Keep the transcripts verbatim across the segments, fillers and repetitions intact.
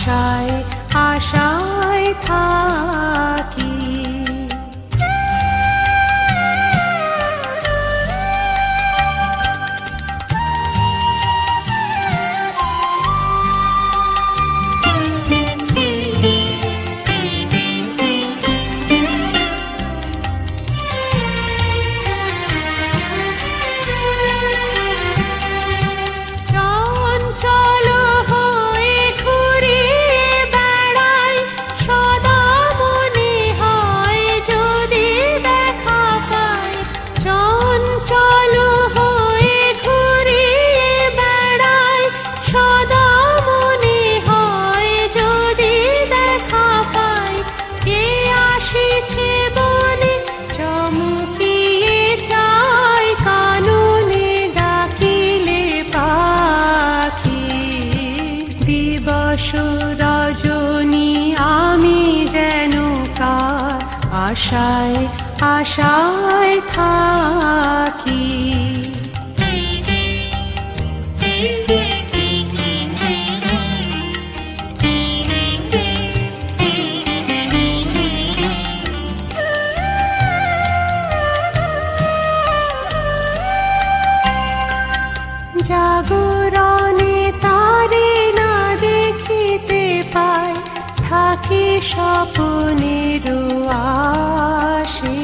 আশায় আশায় থাকি। রজনী আমি যেন কার আশায় আশায় থাকি। জাগরণে তারে না দেখিতে পাই, থাকি স্বপ্নের আশে।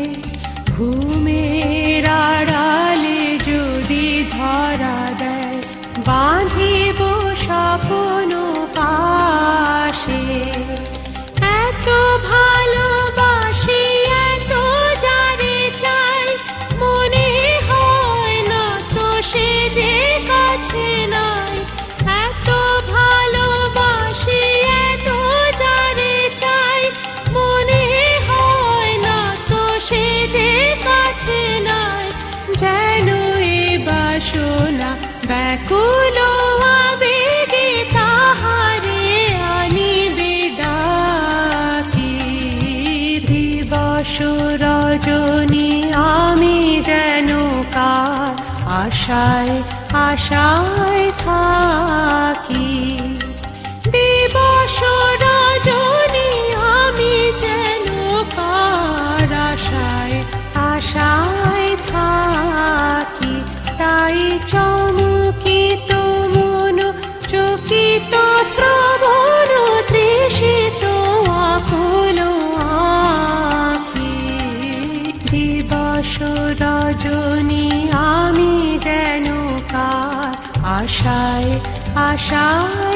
ঘুমের আড়ালে যদি ধরা দেয়, বাঁধিব স্বপ্ন পাশে। এত ভালোবাসি এত যারে চাই, মনে হয় না তো সে যে কাছে নাই। এত ভালোবাসি এত যারে চাই, মনে হয় না তো সে যে কাছে নাই। যেন এ বাসনা ব্যাকুল আবেগে তাহারে আনিবে ডাকি। দিবস রজনী আমি যেন কার আশায় আশায় থাকি। দিবস রজনী আমি যেন কার আশায় আশায় থাকি। তাই চমকিত মন চকিত শ্রবণ তৃষিত আকুল আঁখি। দিবস রজনী আমি যেন কার আশায় আশায়